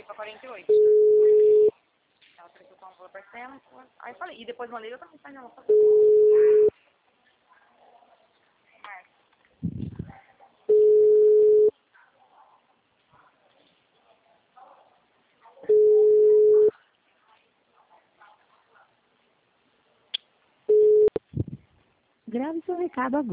pra 48. Ela trocou com uma parcela. Aí falei, e depois mandei outra mensagem ela falou. Grave seu recado agora.